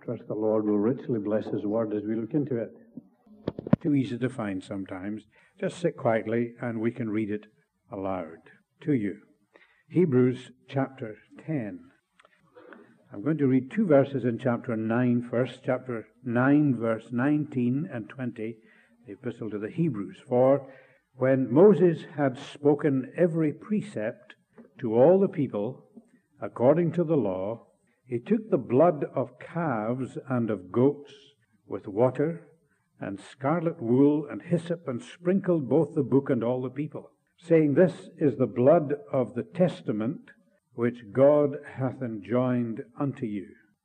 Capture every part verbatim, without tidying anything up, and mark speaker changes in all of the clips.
Speaker 1: trust the Lord will richly bless His Word as we look into it. Too easy to find sometimes. Just sit quietly and we can read it aloud to you. Hebrews chapter ten. I'm going to read two verses in chapter nine first. Chapter nine, verse nineteen and twenty, the Epistle to the Hebrews. For when Moses had spoken every precept to all the people according to the law, he took the blood of calves and of goats with water and scarlet wool and hyssop, and sprinkled both the book and all the people, saying, This is the blood of the testament which God hath enjoined unto you.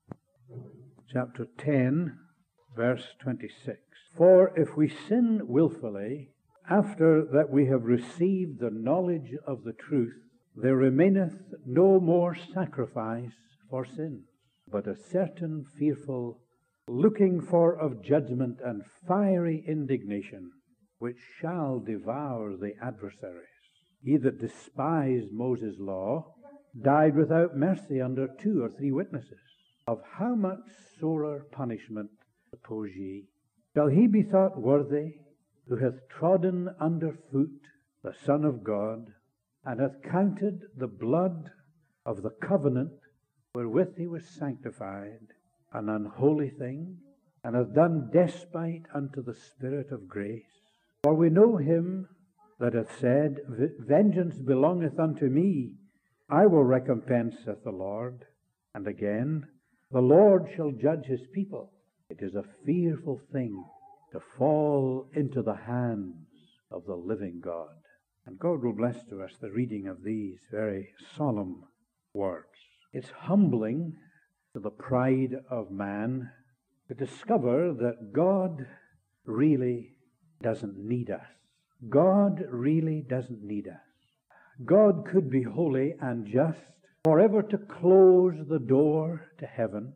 Speaker 1: Chapter ten, verse twenty-six. For if we sin wilfully, after that we have received the knowledge of the truth, there remaineth no more sacrifice for sins, but a certain fearful looking for of judgment and fiery indignation, which shall devour the adversaries. He that despised Moses' law died without mercy under two or three witnesses. Of how much sorer punishment, suppose ye, shall he be thought worthy, who hath trodden under foot the Son of God, and hath counted the blood of the covenant wherewith he was sanctified an unholy thing, and hath done despite unto the Spirit of grace? For we know him that hath said, Vengeance belongeth unto me, I will recompense, saith the Lord. And again, the Lord shall judge his people. It is a fearful thing to fall into the hands of the living God. And God will bless to us the reading of these very solemn words. It's humbling to the pride of man to discover that God really doesn't need us. God really doesn't need us. God could be holy and just, forever to close the door to heaven,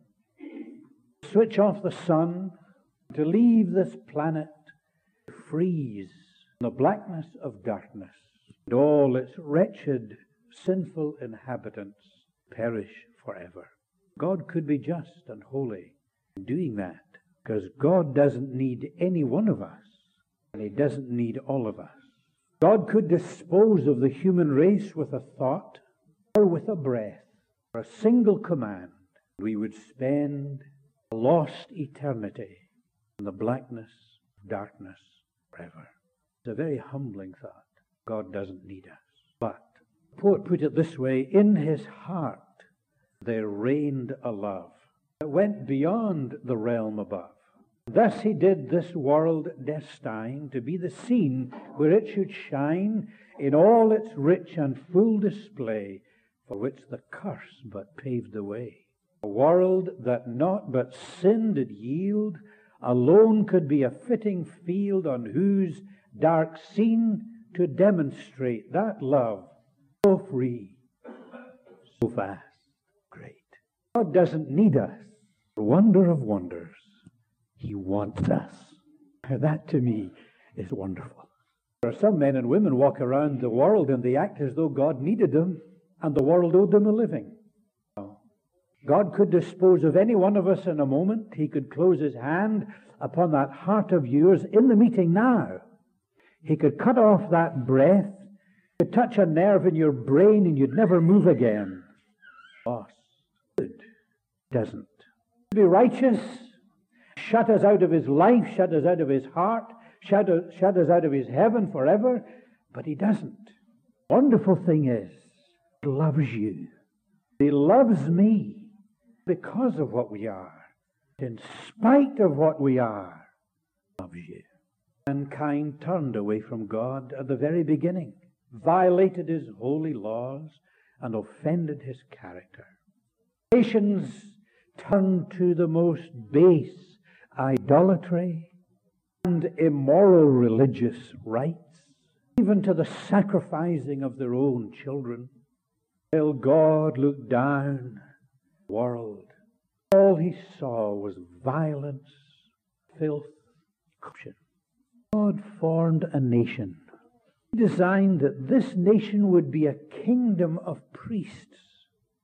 Speaker 1: switch off the sun, to leave this planet to freeze in the blackness of darkness, and all its wretched, sinful inhabitants perish forever. God could be just and holy in doing that, because God doesn't need any one of us, and He doesn't need all of us. God could dispose of the human race with a thought or with a breath, or a single command. We would spend a lost eternity in the blackness of darkness forever. It's a very humbling thought. God doesn't need us. But the poet put it this way, in his heart there reigned a love that went beyond the realm above. Thus he did this world destine to be the scene where it should shine in all its rich and full display, for which the curse but paved the way. A world that not but sin did yield, alone could be a fitting field on whose dark scene to demonstrate that love so free, so vast, great. God doesn't need us. Wonder of wonders, He wants us. That to me is wonderful. There are some men and women walk around the world and they act as though God needed them and the world owed them a living. God could dispose of any one of us in a moment. He could close His hand upon that heart of yours in the meeting now. He could cut off that breath. He could touch a nerve in your brain and you'd never move again. Lost. Good. Doesn't. Be righteous. Shut us out of His life. Shut us out of His heart. Shut us, shut us out of His heaven forever. But He doesn't. Wonderful thing is, He loves you. He loves me. Because of what we are, in spite of what we are, loves you. Mankind turned away from God at the very beginning, violated His holy laws, and offended His character. Nations turned to the most base idolatry and immoral religious rites, even to the sacrificing of their own children, till God looked down world. All He saw was violence, filth, corruption. God formed a nation. He designed that this nation would be a kingdom of priests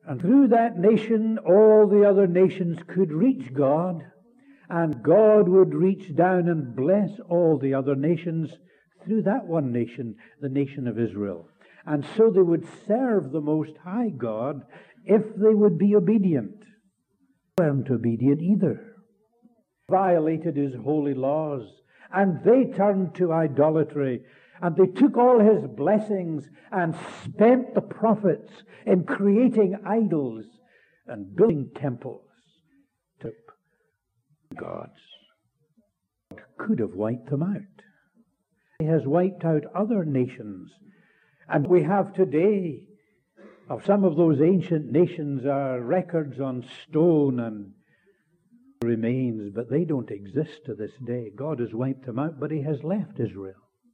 Speaker 1: And through that nation, all the other nations could reach God, and God would reach down and bless all the other nations through that one nation, the nation of Israel. And so they would serve the Most High God if they would be obedient. They weren't obedient either. Violated his holy laws, and they turned to idolatry, and they took all his blessings and spent the profits in creating idols and building temples to gods. God could have wiped them out. He has wiped out other nations, and we have today of some of those ancient nations are records on stone and remains, but they don't exist to this day. God has wiped them out, but he has left Israel.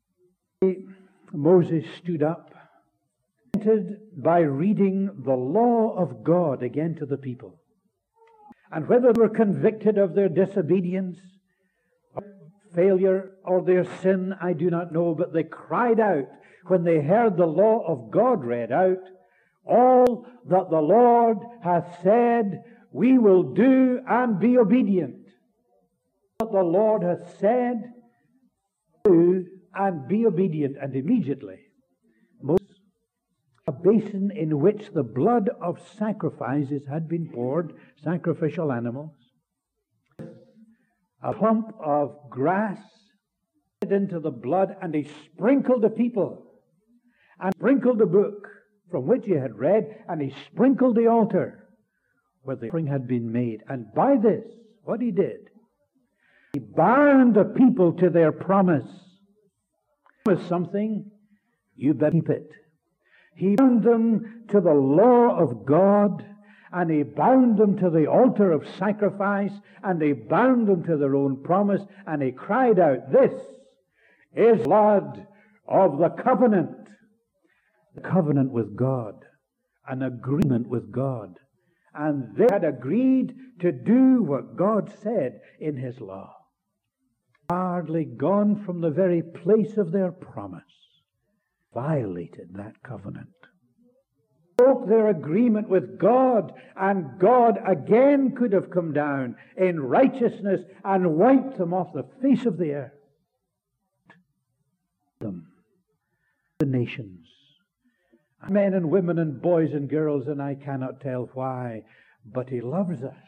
Speaker 1: Moses stood up by reading the law of God again to the people. And whether they were convicted of their disobedience, failure, or their sin, I do not know, but they cried out when they heard the law of God read out, "All that the Lord hath said, we will do and be obedient." What the Lord hath said, do and be obedient. And immediately, Moses, a basin in which the blood of sacrifices had been poured, sacrificial animals, a clump of grass into the blood, and he sprinkled the people, and sprinkled the book from which he had read, and he sprinkled the altar where the offering had been made. And by this, what he did, he bound the people to their promise. Promise something, you better keep it. He bound them to the law of God, and he bound them to the altar of sacrifice, and he bound them to their own promise, and he cried out, "This is blood of the covenant." The covenant with God, an agreement with God. And they had agreed to do what God said in his law. Hardly gone from the very place of their promise, violated that covenant, broke their agreement with God, and God again could have come down in righteousness and wiped them off the face of the earth. Them, the nations, men and women and boys and girls, and I cannot tell why, but he loves us.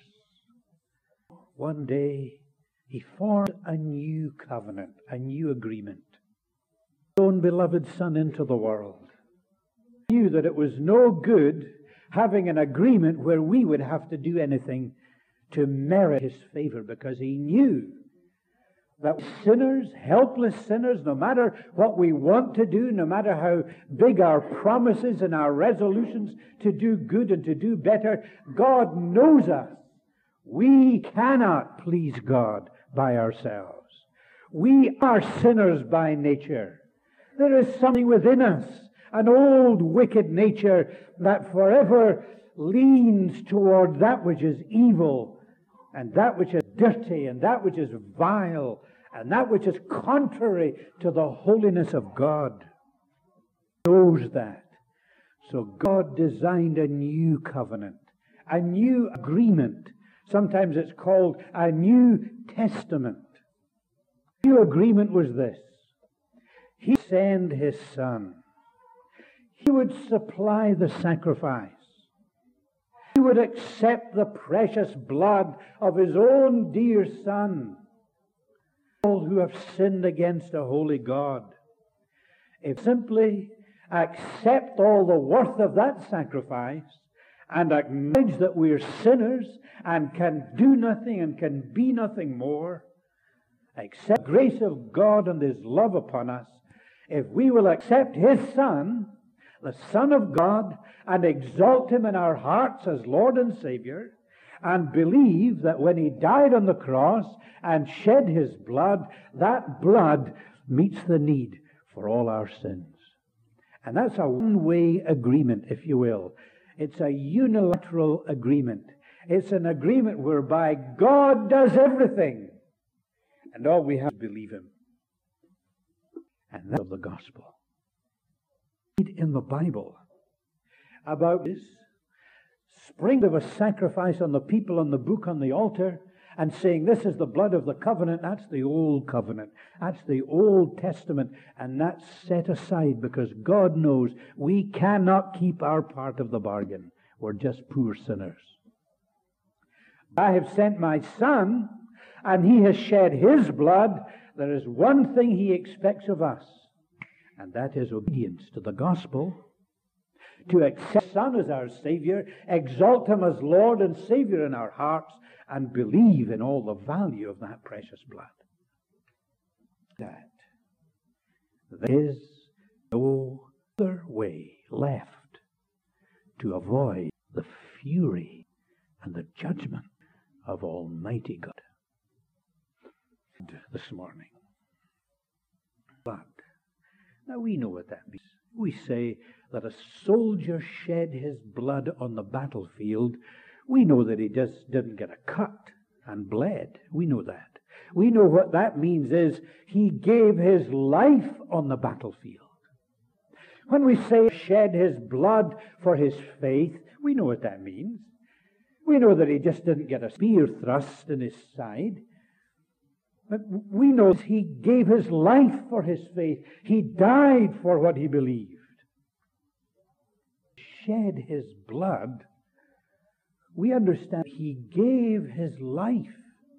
Speaker 1: One day he formed a new covenant, a new agreement. His own beloved Son into the world. He knew that it was no good having an agreement where we would have to do anything to merit his favor, because he knew that sinners, helpless sinners, no matter what we want to do, no matter how big our promises and our resolutions to do good and to do better, God knows us. We cannot please God by ourselves. We are sinners by nature. There is something within us, an old wicked nature that forever leans toward that which is evil, and that which is dirty, and that which is vile, and that which is contrary to the holiness of God. He knows that. So God designed a new covenant, a new agreement. Sometimes it's called a New Testament. The new agreement was this. He would send his Son. He would supply the sacrifice. He would accept the precious blood of his own dear Son. All who have sinned against a holy God, if simply accept all the worth of that sacrifice and acknowledge that we're sinners and can do nothing and can be nothing more, accept the grace of God and his love upon us, if we will accept his Son, the Son of God, and exalt him in our hearts as Lord and Savior, and believe that when he died on the cross and shed his blood, that blood meets the need for all our sins. And that's a one-way agreement, if you will. It's a unilateral agreement. It's an agreement whereby God does everything, and all we have to believe him. And that's of the gospel. Read in the Bible about this. sprinkling of a sacrifice on the people, on the book, on the altar, and saying, this is the blood of the covenant. That's the old covenant. That's the Old Testament. And that's set aside because God knows we cannot keep our part of the bargain. We're just poor sinners. I have sent my Son, and he has shed his blood. There is one thing he expects of us, and that is obedience to the gospel. To accept the Son as our Savior, exalt him as Lord and Savior in our hearts, and believe in all the value of that precious blood. That there is no other way left to avoid the fury and the judgment of Almighty God. This morning, blood. Now we know what that means. We say that a soldier shed his blood on the battlefield. We know that he just didn't get a cut and bled. We know that. We know what that means is he gave his life on the battlefield. When we say shed his blood for his faith, we know what that means. We know that he just didn't get a spear thrust in his side. But we know he gave his life for his faith. He died for what he believed. Shed his blood. We understand he gave his life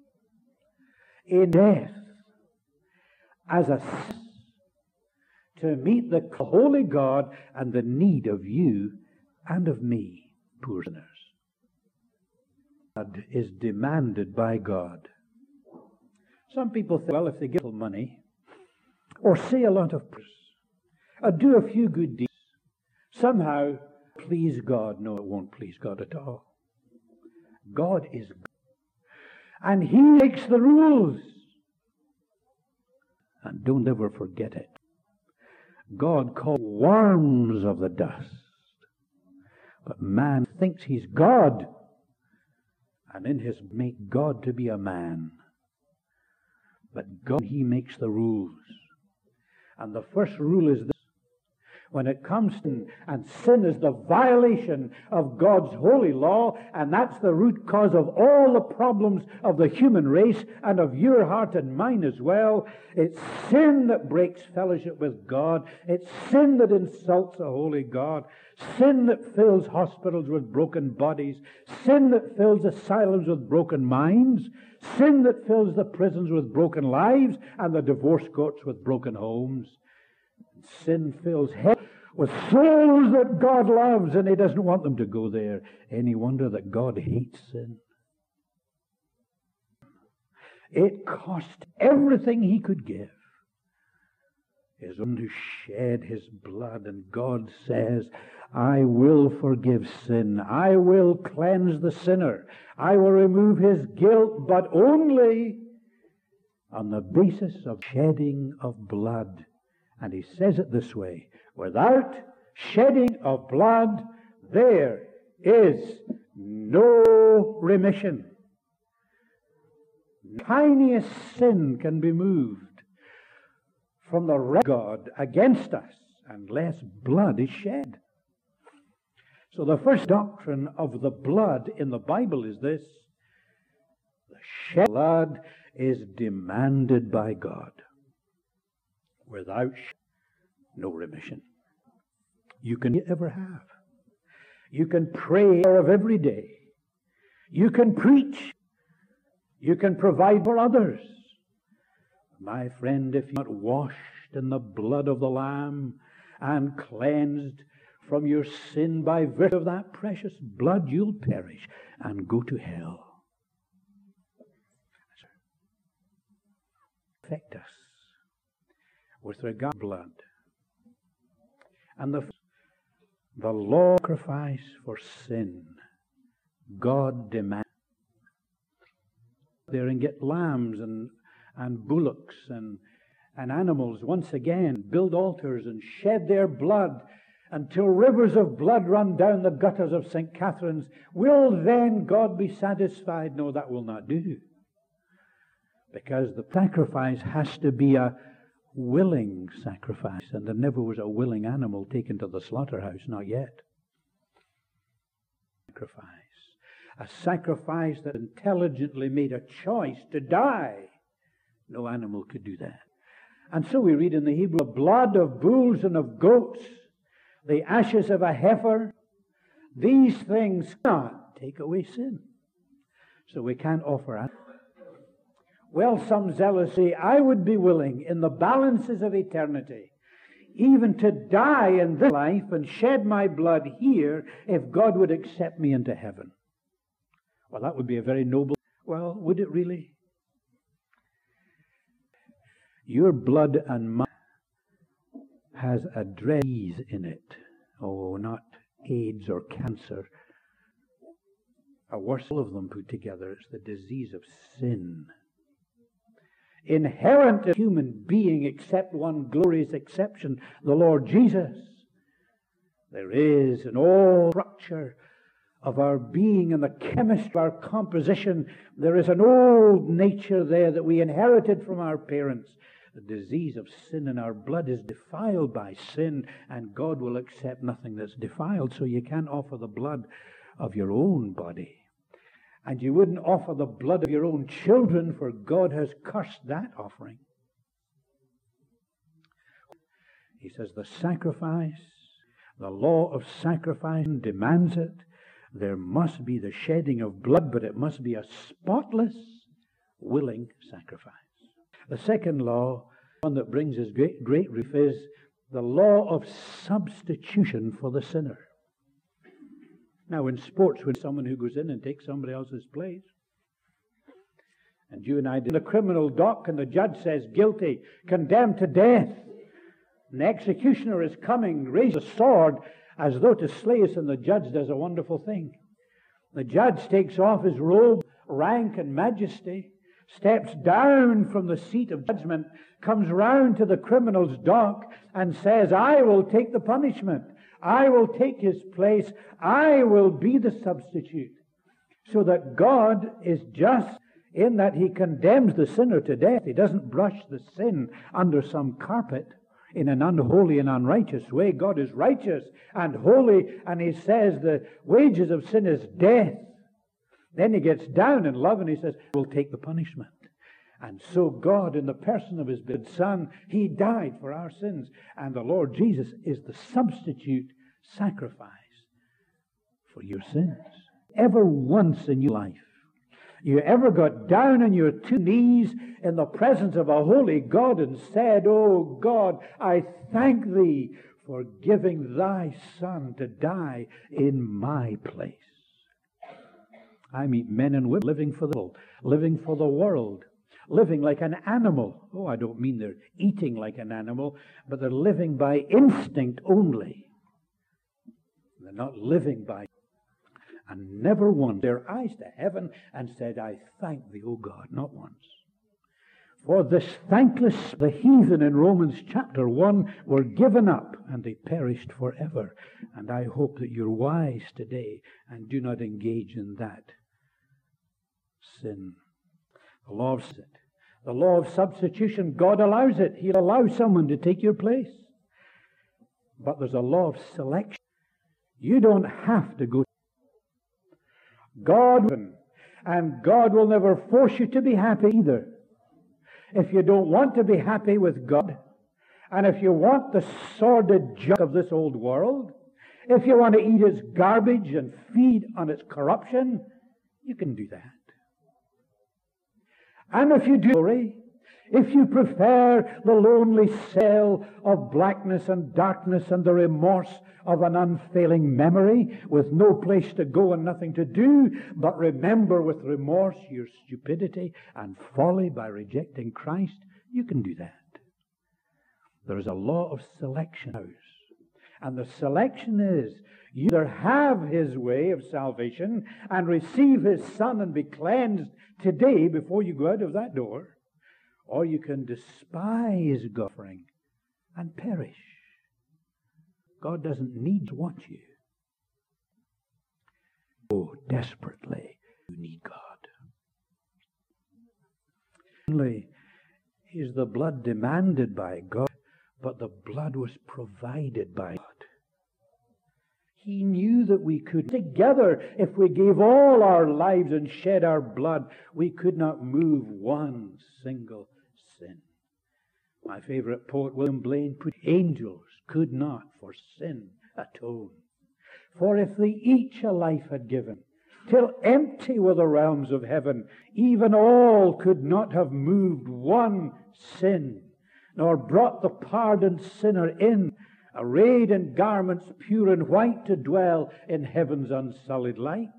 Speaker 1: in death as a to meet the holy God and the need of you and of me, poor sinners. Blood is demanded by God. Some people think, well, if they give money, or say a lot of prayers, or do a few good deeds, somehow please God. No, it won't please God at all. God is God, and he makes the rules. And don't ever forget it. God called worms of the dust, but man thinks he's God, and in his make God to be a man. But God, he makes the rules. And the first rule is this. When it comes to, and sin is the violation of God's holy law, and that's the root cause of all the problems of the human race and of your heart and mine as well. It's sin that breaks fellowship with God. It's sin that insults a holy God. Sin that fills hospitals with broken bodies. Sin that fills asylums with broken minds. Sin that fills the prisons with broken lives and the divorce courts with broken homes. Sin fills hell with souls that God loves, and he doesn't want them to go there. Any wonder that God hates sin? It cost everything he could give. His own to shed his blood, and God says, I will forgive sin. I will cleanse the sinner. I will remove his guilt, but only on the basis of shedding of blood. And he says it this way, without shedding of blood, there is no remission. The tiniest sin can be moved from the wrath of God against us unless blood is shed. So the first doctrine of the blood in the Bible is this: the shed blood is demanded by God. Without no remission. You can ever have. You can pray of every day. You can preach. You can provide for others. My friend, if you're not washed in the blood of the Lamb and cleansed from your sin by virtue of that precious blood, you'll perish and go to hell. Affect us with regard to blood. And the, the law sacrifice for sin, God demands. There and get lambs and, and bullocks and, and animals once again, build altars and shed their blood until rivers of blood run down the gutters of Saint Catherine's. Will then God be satisfied? No, that will not do. Because the sacrifice has to be a willing sacrifice, and there never was a willing animal taken to the slaughterhouse, not yet. sacrifice. A sacrifice that intelligently made a choice to die. No animal could do that. And so we read in the Hebrew, the blood of bulls and of goats, the ashes of a heifer, these things cannot take away sin. So we can't offer it. Well, some zealous say, I would be willing in the balances of eternity even to die in this life and shed my blood here if God would accept me into heaven. Well, that would be a very noble... Well, would it really? Your blood and mine has a dread disease in it. Oh, not AIDS or cancer. A worse of them put together. It's the disease of sin. Inherent in human being, except one glorious exception, the Lord Jesus. There is an old structure of our being and the chemistry of our composition. There is an old nature there that we inherited from our parents. The disease of sin in our blood is defiled by sin, and God will accept nothing that's defiled, so you can't offer the blood of your own body. And you wouldn't offer the blood of your own children, for God has cursed that offering. He says the sacrifice, the law of sacrifice demands it. There must be the shedding of blood, but it must be a spotless, willing sacrifice. The second law, one that brings us great, great relief, is the law of substitution for the sinner. Now, in sports, when someone who goes in and takes somebody else's place, and you and I did the criminal dock, and the judge says guilty, condemned to death, and the executioner is coming, raises a sword as though to slay us, and the judge does a wonderful thing. The judge takes off his robe, rank, and majesty, steps down from the seat of judgment, comes round to the criminal's dock, and says, I will take the punishment. I will take his place. I will be the substitute. So that God is just in that he condemns the sinner to death. He doesn't brush the sin under some carpet in an unholy and unrighteous way. God is righteous and holy, and he says the wages of sin is death. Then he gets down in love and he says, I will take the punishment. And so God, in the person of his beloved Son, he died for our sins. And the Lord Jesus is the substitute sacrifice for your sins. Ever once in your life, you ever got down on your two knees in the presence of a holy God and said, Oh God, I thank thee for giving thy Son to die in my place. I meet men and women living for the world, living for the world, living like an animal. Oh, I don't mean they're eating like an animal, but they're living by instinct only. They're not living by, and never once their eyes to heaven and said, I thank thee, O God, not once. For this thankless, the heathen in Romans chapter one were given up and they perished forever. And I hope that you're wise today and do not engage in that sin. The law of sin. The law of substitution, God allows it. He'll allow someone to take your place. But there's a law of selection. You don't have to go. God, and God will never force you to be happy either. If you don't want to be happy with God, and if you want the sordid junk of this old world, if you want to eat its garbage and feed on its corruption, you can do that. And if you do, if you prefer the lonely cell of blackness and darkness and the remorse of an unfailing memory with no place to go and nothing to do, but remember with remorse your stupidity and folly by rejecting Christ, you can do that. There is a law of selection. And the selection is, you either have his way of salvation and receive his Son and be cleansed today before you go out of that door, or you can despise God's offering and perish. God doesn't need to want you. Oh, desperately, you need God. Only is the blood demanded by God, but the blood was provided by God. He knew that we could. Together, if we gave all our lives and shed our blood, we could not move one single sin. My favorite poet, William Blaine, put, angels could not for sin atone. For if they each a life had given, till empty were the realms of heaven, even all could not have moved one sin, nor brought the pardoned sinner in, arrayed in garments pure and white, to dwell in heaven's unsullied light.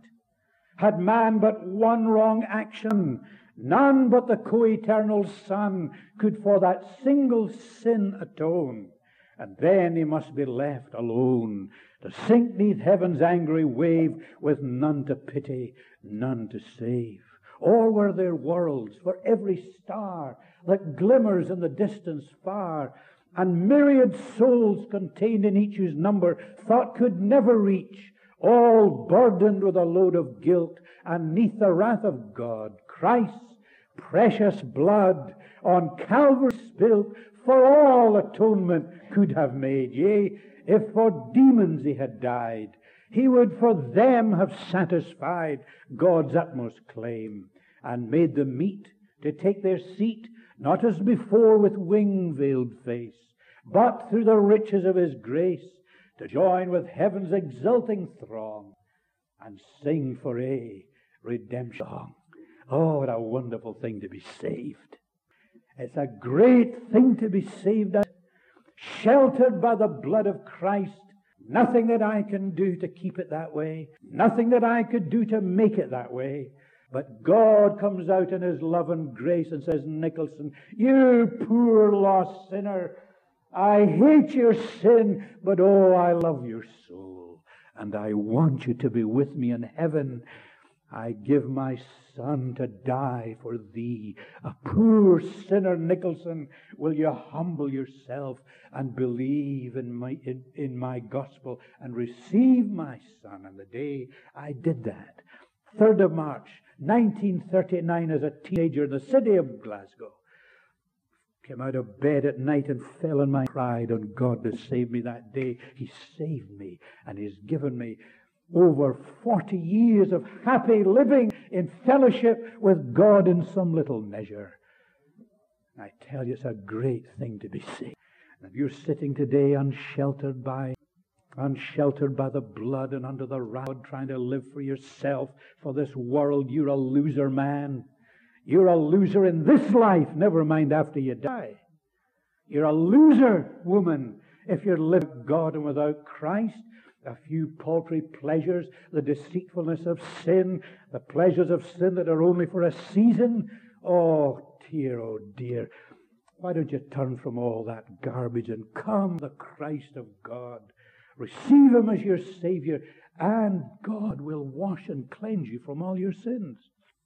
Speaker 1: Had man but one wrong action, none but the co-eternal Son could for that single sin atone. And then he must be left alone to sink neath heaven's angry wave, with none to pity, none to save. Or were there worlds for every star that glimmers in the distance far, and myriad souls contained in each whose number thought could never reach, all burdened with a load of guilt, and neath the wrath of God, Christ's precious blood on Calvary spilt for all atonement could have made. Yea, if for demons he had died, he would for them have satisfied God's utmost claim, and made them meet to take their seat, not as before with wing-veiled face, but through the riches of his grace, to join with heaven's exulting throng, and sing for a redemption song. Oh, what a wonderful thing to be saved. It's a great thing to be saved, sheltered by the blood of Christ. Nothing that I can do to keep it that way. Nothing that I could do to make it that way. But God comes out in his love and grace and says, Nicholson, you poor lost sinner, I hate your sin, but oh, I love your soul, and I want you to be with me in heaven. I give my Son to die for thee. A poor sinner, Nicholson, will you humble yourself and believe in my, in, in my gospel and receive my Son? And the day I did that, third of March, nineteen thirty-nine, as a teenager in the city of Glasgow, came out of bed at night and fell on my cried on God to save me that day. He saved me, and he's given me over forty years of happy living in fellowship with God in some little measure. I tell you, it's a great thing to be saved. And if you're sitting today unsheltered by unsheltered by the blood and under the rod, trying to live for yourself, for this world, you're a loser, man. You're a loser in this life, never mind after you die. You're a loser, woman, if you're living with God and without Christ. A few paltry pleasures, the deceitfulness of sin, the pleasures of sin that are only for a season. Oh, dear, oh, dear. Why don't you turn from all that garbage and come to the Christ of God? Receive him as your Savior, and God will wash and cleanse you from all your sins.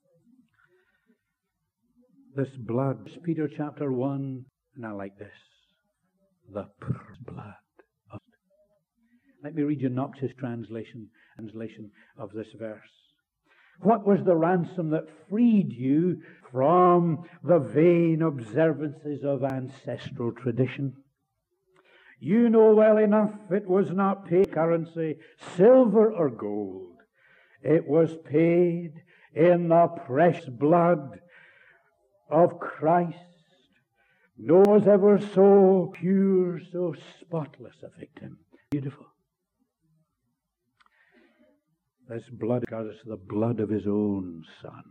Speaker 1: This blood, Peter chapter one, and I like this, the blood. Let me read you Knox's translation, translation of this verse. What was the ransom that freed you from the vain observances of ancestral tradition? You know well enough it was not paid currency, silver or gold. It was paid in the precious blood of Christ. No one was ever so pure, so spotless a victim. Beautiful. This blood is the blood of his own Son.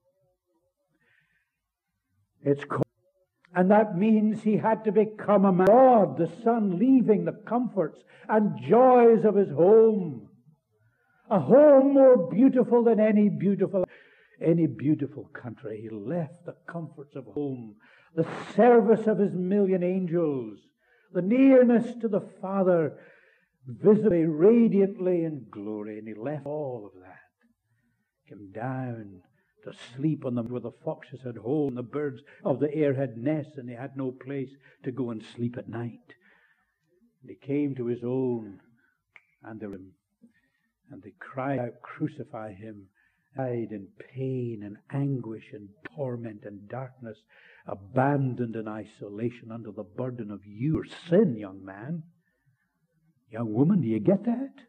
Speaker 1: It's called, and that means he had to become a man. God, the Son, leaving the comforts and joys of his home. A home more beautiful than any beautiful, any beautiful country. He left the comforts of home, the service of his million angels, the nearness to the Father, visibly, radiantly in glory, and he left all of that. Came down to sleep on them where the foxes had holes and the birds of the air had nests, and he had no place to go and sleep at night. And he came to his own, and they, and they cried out, "Crucify him!" Died in pain and anguish and torment and darkness, abandoned in isolation under the burden of your sin, young man. Young woman, do you get that?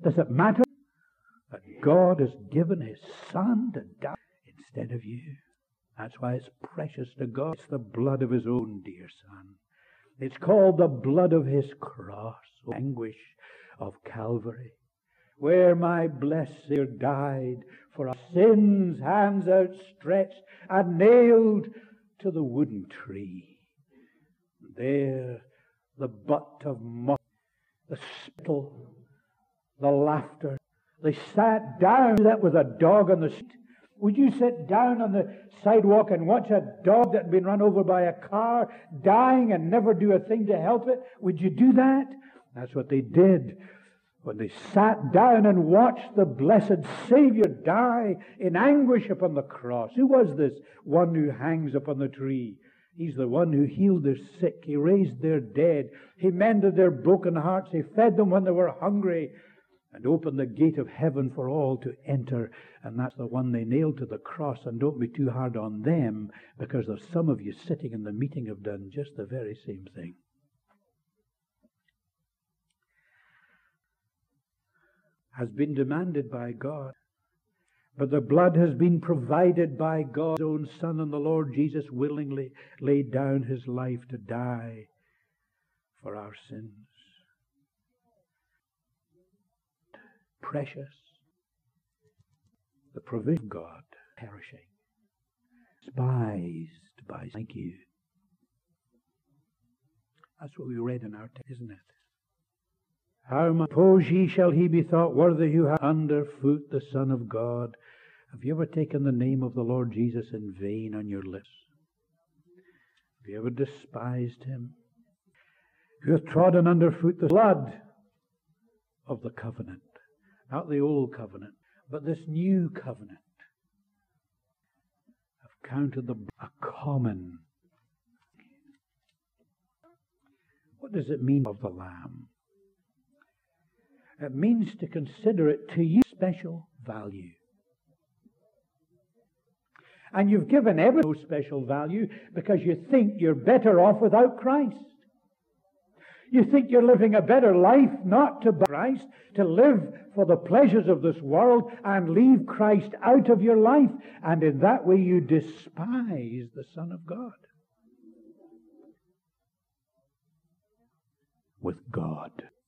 Speaker 1: Does it matter that God has given His Son to die instead of you? That's why it's precious to God. It's the blood of His own dear Son. It's called the blood of His cross, oh, anguish of Calvary, where my blessed Savior died for our sins, hands outstretched and nailed to the wooden tree. There, the butt of mock, the spittle, the laughter. They sat down. That was a dog on the street. Would you sit down on the sidewalk and watch a dog that had been run over by a car dying and never do a thing to help it? Would you do that? That's what they did when they sat down and watched the blessed Savior die in anguish upon the cross. Who was this one who hangs upon the tree? He's the one who healed their sick. He raised their dead. He mended their broken hearts. He fed them when they were hungry and opened the gate of heaven for all to enter. And that's the one they nailed to the cross. And don't be too hard on them, because there's some of you sitting in the meeting have done just the very same thing. Has been demanded by God. But the blood has been provided by God's own Son, and the Lord Jesus willingly laid down His life to die for our sins. Precious. The provision of God perishing. Despised by, thank you. That's what we read in our text, isn't it? How much suppose ye shall he be thought worthy who hath under foot the Son of God? Have you ever taken the name of the Lord Jesus in vain on your lips? Have you ever despised Him? Who hath trodden under foot the blood of the covenant? Not the old covenant, but this new covenant. Have counted the a common. What does it mean of the Lamb? It means to consider it to you special value. And you've given everything no special value because you think you're better off without Christ. You think you're living a better life not to Christ, to live for the pleasures of this world and leave Christ out of your life. And in that way you despise the Son of God. With God.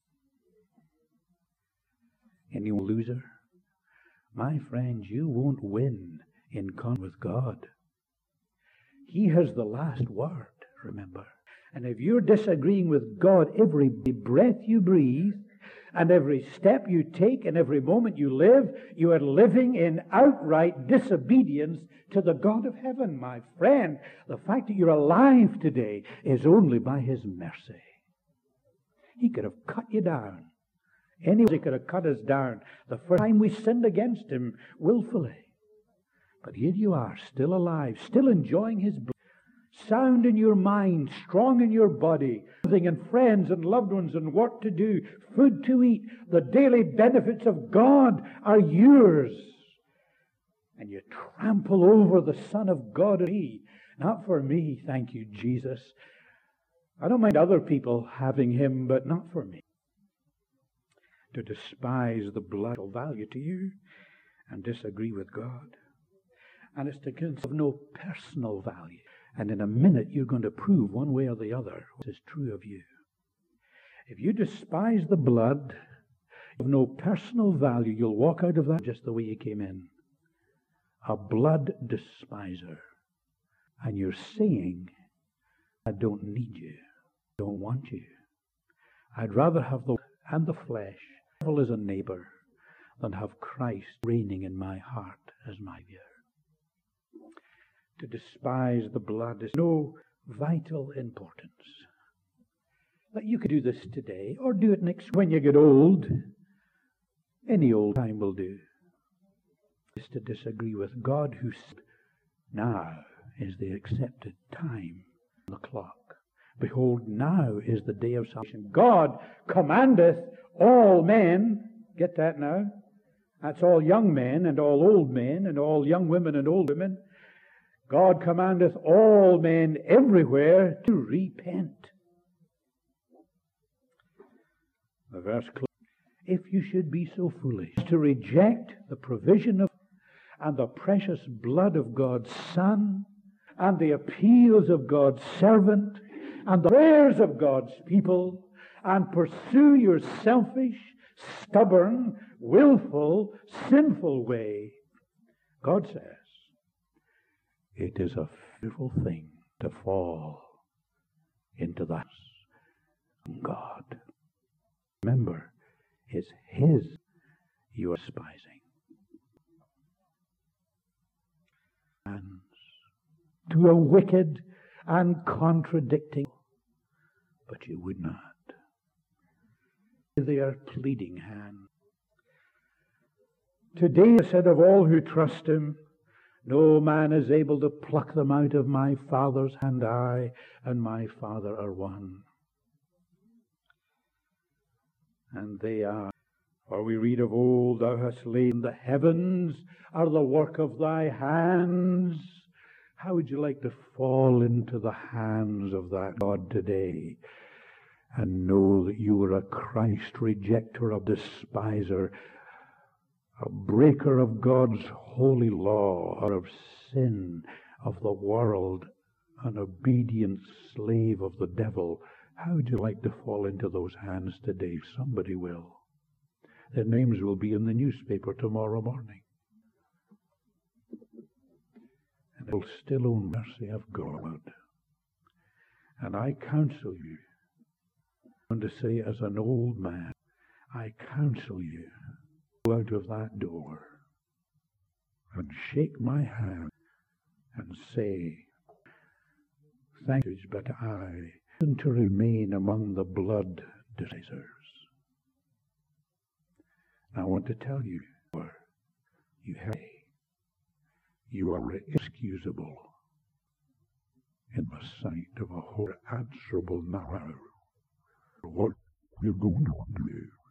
Speaker 1: Any loser? My friends, you won't win in con with God. He has the last word, remember. And if you're disagreeing with God every breath you breathe, and every step you take, and every moment you live, you are living in outright disobedience to the God of heaven, my friend. The fact that you're alive today is only by His mercy. He could have cut you down. Anyway, He could have cut us down the first time we sinned against Him willfully. But here you are, still alive, still enjoying His blood, sound in your mind, strong in your body, and friends and loved ones and work to do, food to eat. The daily benefits of God are yours. And you trample over the Son of God and me. Not for me, thank you, Jesus. I don't mind other people having Him, but not for me. To despise the blood of value to you and disagree with God. And it's to consider of no personal value. And in a minute you're going to prove one way or the other what is true of you. If you despise the blood of no personal value, you'll walk out of that just the way you came in. A blood despiser. And you're saying, I don't need you. I don't want you. I'd rather have the and the flesh, the devil as a neighbor, than have Christ reigning in my heart as my Savior. To despise the blood is no vital importance. That you could do this today, or do it next when you get old. Any old time will do. Is to disagree with God, who said, now is the accepted time on the clock. Behold, now is the day of salvation. God commandeth all men, get that now? That's all young men and all old men and all young women and old women. God commandeth all men everywhere to repent. The verse closes. if you should be so foolish to reject the provision of and the precious blood of God's Son, and the appeals of God's servant, and the prayers of God's people, and pursue your selfish, stubborn, willful, sinful way. God says, it is a fearful thing to fall into that God. Remember, it's His you are despising. And to a wicked and contradicting, but you would not. They are pleading hand. Today I said of all who trust Him, no man is able to pluck them out of my Father's hand. I and my Father are one. And they are. For we read of old, thou hast laid the heavens are the work of thy hands. How would you like to fall into the hands of that God today and know that you are a Christ rejecter, a despiser, a breaker of God's holy law, or of sin, of the world, an obedient slave of the devil? How would you like to fall into those hands today? Somebody will. Their names will be in the newspaper tomorrow morning. And they'll still own mercy of God. And I counsel you, I want to say as an old man, I counsel you, go out of that door and shake my hand and say, thank you, but I want to remain among the blood despisers. I want to tell you, you have, you are inexcusable in the sight of a whole answerable matter. What you're going to do.